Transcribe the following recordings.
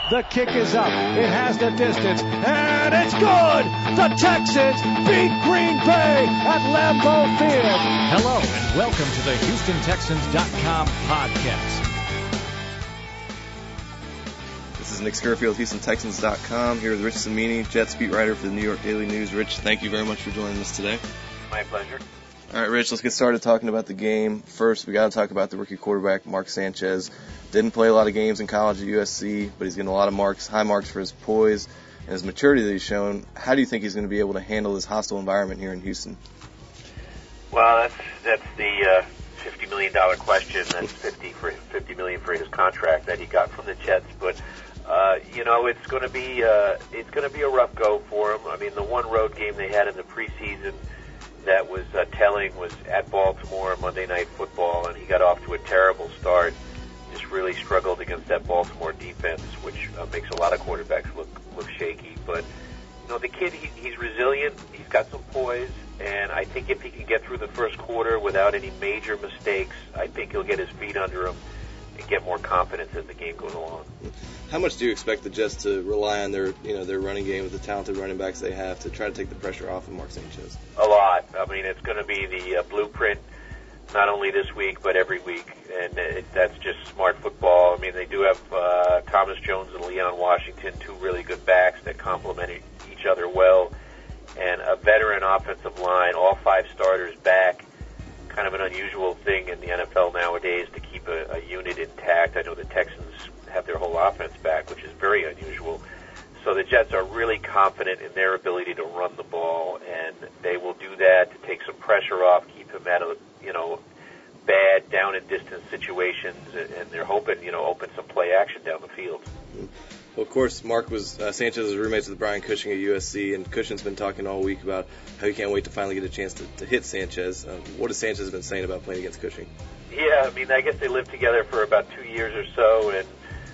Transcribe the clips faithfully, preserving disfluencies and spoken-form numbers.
The kick is up. It has the distance. And it's good! The Texans beat Green Bay at Lambeau Field. Hello and welcome to the Houston Texans dot com podcast. This is Nick Scurfield, Houston Texans dot com, here with Rich Cimini, Jets beat writer for the New York Daily News. Rich, thank you very much for joining us today. My pleasure. All right, Rich, let's get started talking about the game. First, we got to talk about the rookie quarterback, Mark Sanchez. Didn't play a lot of games in college at U S C, but he's getting a lot of marks, high marks for his poise and his maturity that he's shown. How do you think he's going to be able to handle this hostile environment here in Houston? Well, that's that's the uh, fifty million dollars question. That's fifty for fifty million dollars for his contract that he got from the Jets. But uh, you know, it's going to be uh, it's going to be a rough go for him. I mean, the one road game they had in the preseason that was uh, telling was at Baltimore, Monday Night Football, and he got off to a terrible start. Just really struggled against that Baltimore defense, which uh, makes a lot of quarterbacks look look shaky. But you know, the kid, he, he's resilient. He's got some poise, and I think if he can get through the first quarter without any major mistakes, I think he'll get his feet under him and get more confidence as the game goes along. How much do you expect the Jets to rely on their, you know, their running game with the talented running backs they have to try to take the pressure off of Mark Sanchez? A lot. I mean, it's going to be the uh, blueprint. Not only this week, but every week, and it, that's just smart football. I mean, they do have uh, Thomas Jones and Leon Washington, two really good backs that complement each other well, and a veteran offensive line, all five starters back. Kind of an unusual thing in the N F L nowadays to keep a, a unit intact. I know the Texans have their whole offense back, which is very unusual. So the Jets are really confident in their ability to run the ball, and they will do that to take some pressure off, keep him out of, you know, bad down and distance situations, and they're hoping, you know, open some play action down the field. Well, of course, Mark was uh, Sanchez was roommates with Brian Cushing at U S C, and Cushing's been talking all week about how he can't wait to finally get a chance to, to hit Sanchez. Uh, what has Sanchez been saying about playing against Cushing? Yeah, I mean, I guess they lived together for about two years or so, and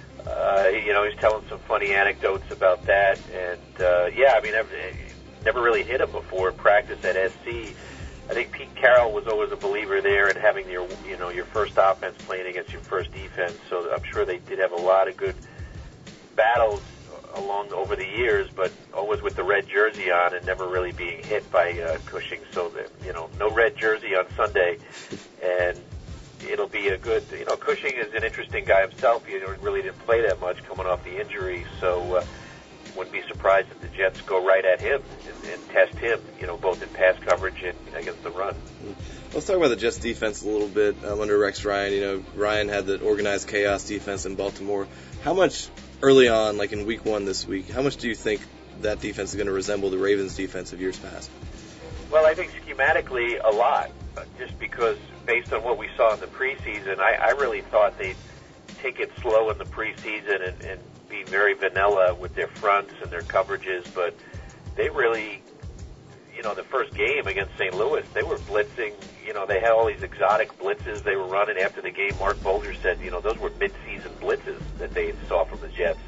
Uh, you know, he's telling some funny anecdotes about that. And, uh, yeah, I mean, I've never really hit him before in practice at S C. I think Pete Carroll was always a believer there in having your, you know, your first offense playing against your first defense. So I'm sure they did have a lot of good battles along over the years, but always with the red jersey on and never really being hit by uh, Cushing. So, that, you know, no red jersey on Sunday. And it'll be a good, you know, Cushing is an interesting guy himself. He really didn't play that much coming off the injury, so uh, wouldn't be surprised if the Jets go right at him and, and test him, you know, both in pass coverage and against the run. Let's talk about the Jets defense a little bit um, under Rex Ryan. You know, Ryan had the organized chaos defense in Baltimore. How much early on, like in week one this week, how much do you think that defense is going to resemble the Ravens defense of years past? Well, I think schematically a lot, just because based on what we saw in the preseason, I, I really thought they'd take it slow in the preseason and, and be very vanilla with their fronts and their coverages, but they really, you know, the first game against Saint Louis, they were blitzing, you know, they had all these exotic blitzes they were running after the game. Mark Bolger said, you know, those were mid-season blitzes that they saw from the Jets.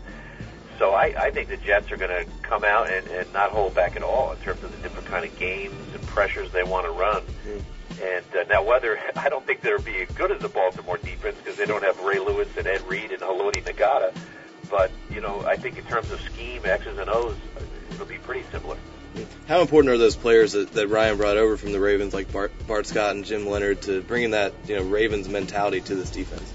So I, I think the Jets are going to come out and, and not hold back at all in terms of the different kind of games and pressures they want to run. Mm. And uh, now whether, I don't think they'll be as good as the Baltimore defense because they don't have Ray Lewis and Ed Reed and Haloti Ngata. But, you know, I think in terms of scheme, X's and O's, it'll be pretty similar. How important are those players that, that Ryan brought over from the Ravens, like Bart, Bart Scott and Jim Leonard, to bringing that, you know, Ravens mentality to this defense?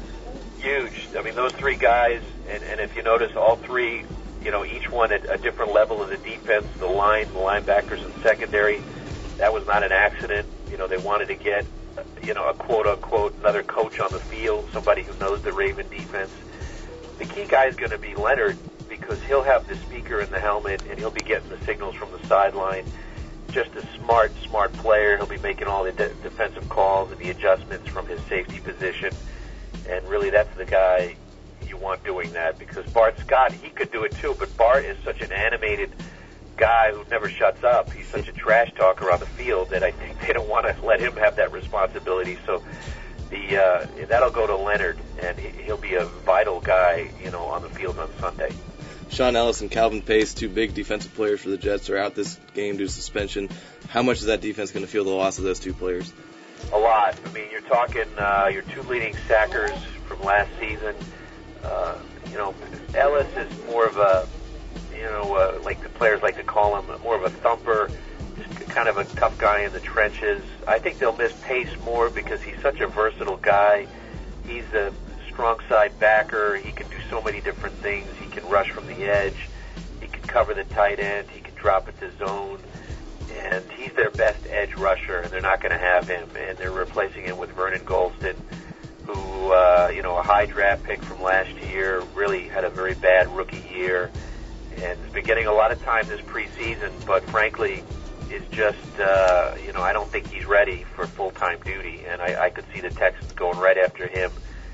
Huge. I mean, those three guys, and, and if you notice, all three, you know, each one at a different level of the defense, the line, the linebackers, and secondary, that was not an accident. You know, they wanted to get, you know, a quote-unquote another coach on the field, somebody who knows the Raven defense. The key guy is going to be Leonard because he'll have the speaker in the helmet and he'll be getting the signals from the sideline. Just a smart, smart player. He'll be making all the de- defensive calls and the adjustments from his safety position. And really, that's the guy you want doing that because Bart Scott, he could do it too, but Bart is such an animated guy who never shuts up. He's such a trash talker on the field that I think they don't want to let him have that responsibility. So the uh, that'll go to Leonard, and he, he'll be a vital guy, you know, on the field on Sunday. Sean Ellis and Calvin Pace, two big defensive players for the Jets, are out this game due to suspension. How much is that defense going to feel the loss of those two players? A lot. I mean, you're talking uh, your two leading sackers from last season. Uh, You know, Ellis is more of a, you know, uh, like the players like to call him, more of a thumper, just kind of a tough guy in the trenches. I think they'll miss Pace more because he's such a versatile guy. He's a strong side backer. He can do so many different things. He can rush from the edge. He can cover the tight end. He can drop it to zone. And he's their best edge rusher, and they're not going to have him. And they're replacing him with Vernon Golston, who, uh, you know, a high draft pick from last year, really had a very bad rookie year, and has been getting a lot of time this preseason, but frankly, is just, uh, you know, I don't think he's ready for full-time duty, and I, I could see the Texans going right after him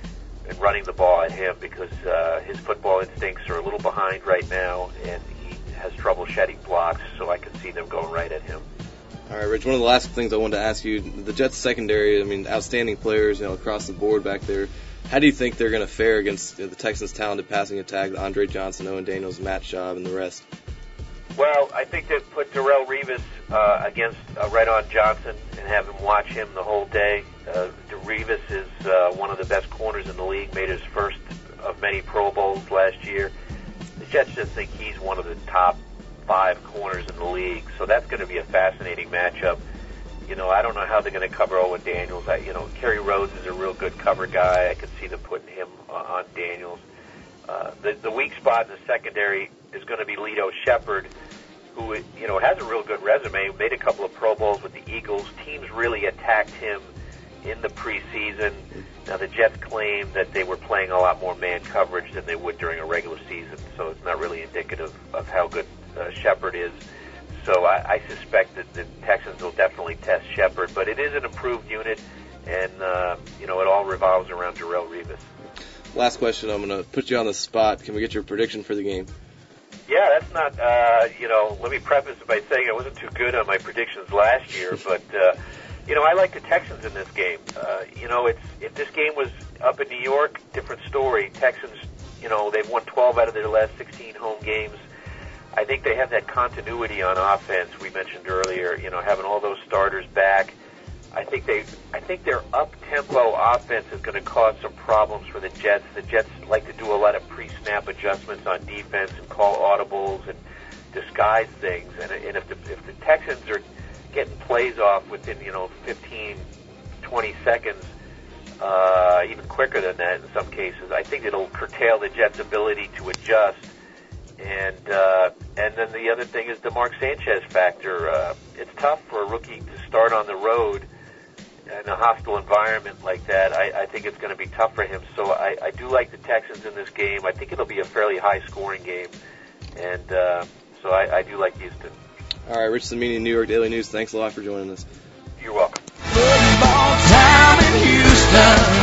and running the ball at him because uh, his football instincts are a little behind right now, and he has trouble shedding blocks, so I could see them going right at him. All right, Rich, one of the last things I wanted to ask you, the Jets secondary, I mean, outstanding players, you know, across the board back there. How do you think they're going to fare against you know, the Texans' talented passing attack, Andre Johnson, Owen Daniels, Matt Schaub, and the rest? Well, I think they put Darrelle Revis uh, against uh, right on Johnson and have him watch him the whole day. Uh, Revis is uh, one of the best corners in the league, made his first of many Pro Bowls last year. The Jets just think he's one of the top five corners in the league, so that's going to be a fascinating matchup. You know, I don't know how they're going to cover Owen Daniels. I, you know, Kerry Rhodes is a real good cover guy. I could see them putting him uh, on Daniels. Uh, the, the weak spot in the secondary is going to be Lito Shepherd, who, you know, has a real good resume, made a couple of Pro Bowls with the Eagles. Teams really attacked him in the preseason. Now, the Jets claim that they were playing a lot more man coverage than they would during a regular season, so it's not really indicative of how good uh, Shepherd is. So I, I suspect that the Texans will definitely test Shepherd, but it is an improved unit, and, uh, you know, it all revolves around Darrelle Revis. Last question, I'm going to put you on the spot. Can we get your prediction for the game? Yeah, that's not, uh, you know, let me preface it by saying I wasn't too good on my predictions last year, but, uh, you know, I like the Texans in this game. Uh, you know, it's if this game was up in New York, different story. Texans, you know, they've won twelve out of their last sixteen home games. I think they have that continuity on offense we mentioned earlier, you know, having all those starters back. I think they, I think their up-tempo offense is going to cause some problems for the Jets. The Jets like to do a lot of pre-snap adjustments on defense and call audibles and disguise things. And, and if the if the Texans are getting plays off within, you know, fifteen, twenty seconds, uh, even quicker than that in some cases, I think it'll curtail the Jets' ability to adjust. And uh, and then the other thing is the Mark Sanchez factor. Uh, it's tough for a rookie to start on the road in a hostile environment like that. I, I think it's going to be tough for him. So I, I do like the Texans in this game. I think it'll be a fairly high-scoring game. And uh, so I, I do like Houston. All right, Rich Cimini, New York Daily News. Thanks a lot for joining us. You're welcome. Football time in Houston.